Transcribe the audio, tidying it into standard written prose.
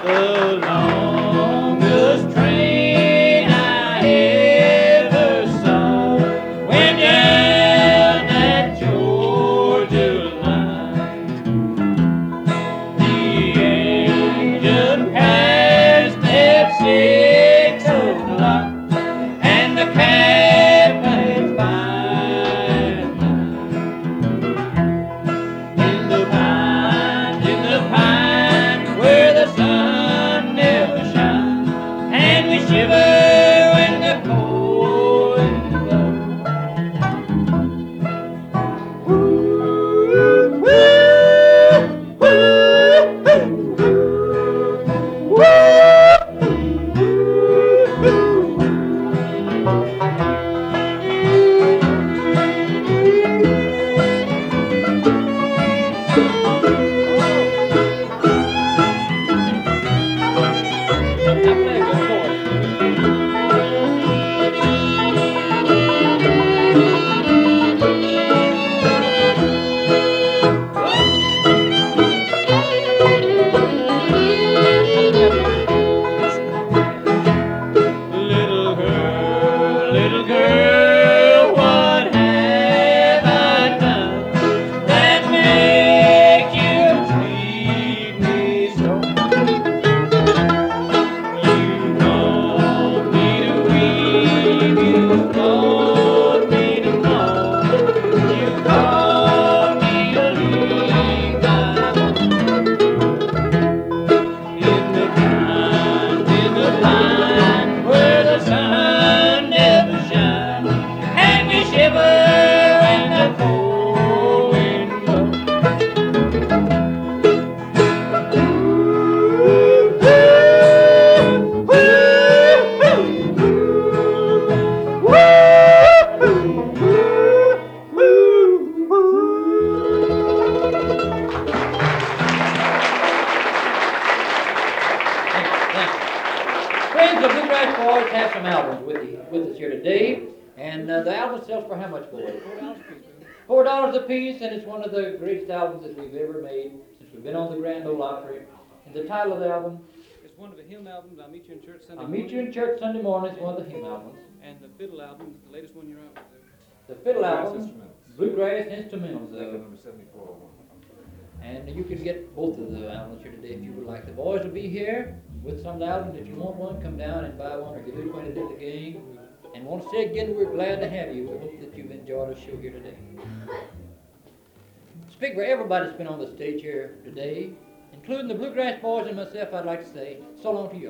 The longest train I ever saw went down that Georgia line. The engine passed at 6 o'clock, and the cab passed by at 9. In the pine, where the sun never shines, and we shiver when the cold wind blows. Woo, woo, woo, little girl, what have I done that makes you treat me so? You want me to weep, you want me to mourn, you call me to leave my home. In the pine, where the sun never shines, and we shiver when the cold wind blows. Friends, the Bluegrass Boys have some albums with us here today, and the album sells for how much, boys? $4 a piece, and it's one of the greatest albums that we've ever made since we've been on the Grand Ole Opry. And the title of the album? It's one of the hymn albums. I'll Meet You in Church Sunday I'll Morning. Meet You in Church Sunday Morning is one of the hymn albums. And the fiddle album is the latest one you're out with. The fiddle Bluegrass album, Instrumentals. Bluegrass Instrumentals. Number 74. And you can get both of the albums here today if you would like. The boys will be here with some of the albums. If you want one, come down and buy one or get acquainted with the gang. And want to say again, we're glad to have you. We hope that you've enjoyed our show here today. Speak for everybody that's been on the stage here today, including the Bluegrass Boys and myself, I'd like to say so long to you.